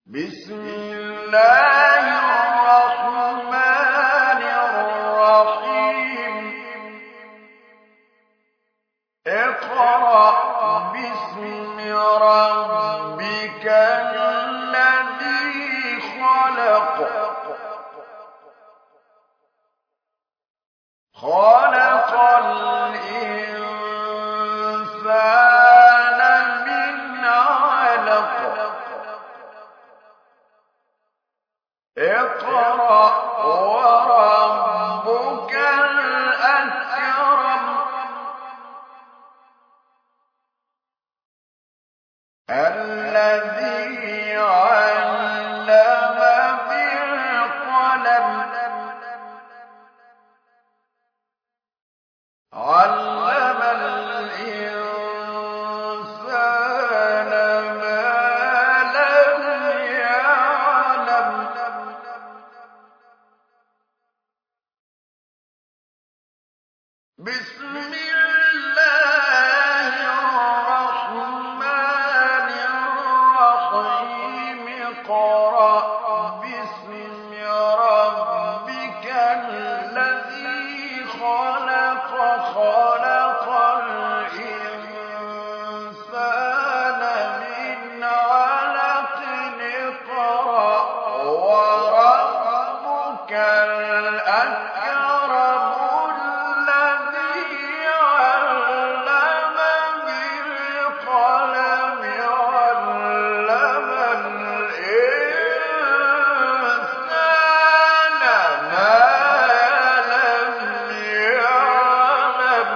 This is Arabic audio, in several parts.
بسم الله الرحمن الرحيم اقرأ باسم ربك الذي خلق خلق الإنسان من علق اقرأ وربك الأكرم الذي علم بالقلم علم الإنسان ما لم يعلم بسم الله الرحمن الرحيم اقرأ باسم ربك الذي خلق خلق الإنسان من علق اقرأ وربك الأكرم الذي علم بالقلم علم الإنسان ما لم يعلم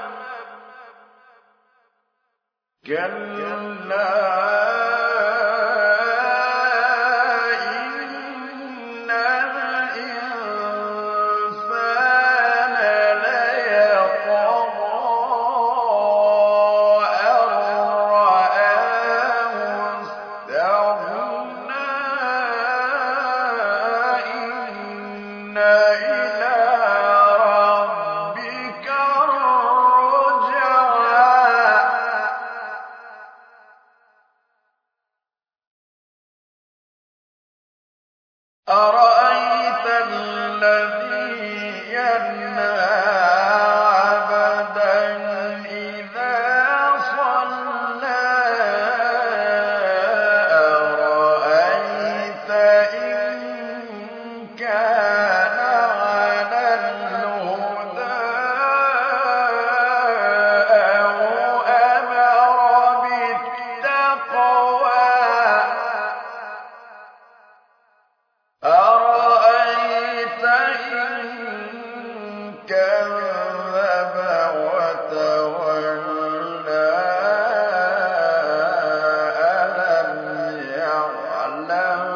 كلا إن الإنسان ليطغى أن رآه استغنى إن إلى ربك الرجعى أرأيت الذي ينهى عبدا إذا صلى أرأيت إن كان على الهدى أو أمر بالتقوى أرأيت إن كذب وتولى ألم يعلم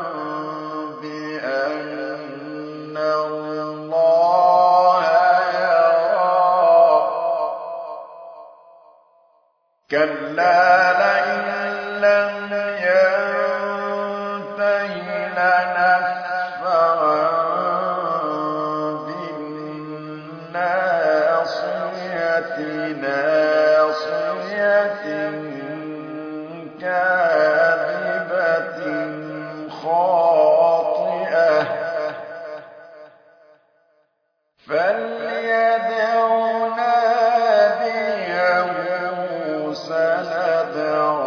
بأن الله يرى كلا لئن لم ينته لنسفعا بالناصية ناصية كاذبة خاطئة فليدع ناديه سندع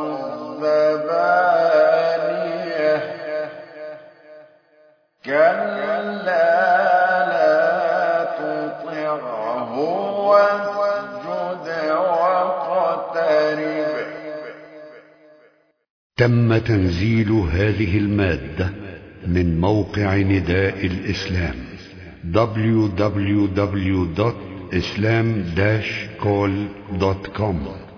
الزبانية كلا لا تطعه واسجد واقترب. تم تنزيل هذه المادة من موقع نداء الإسلام www.islam-call.com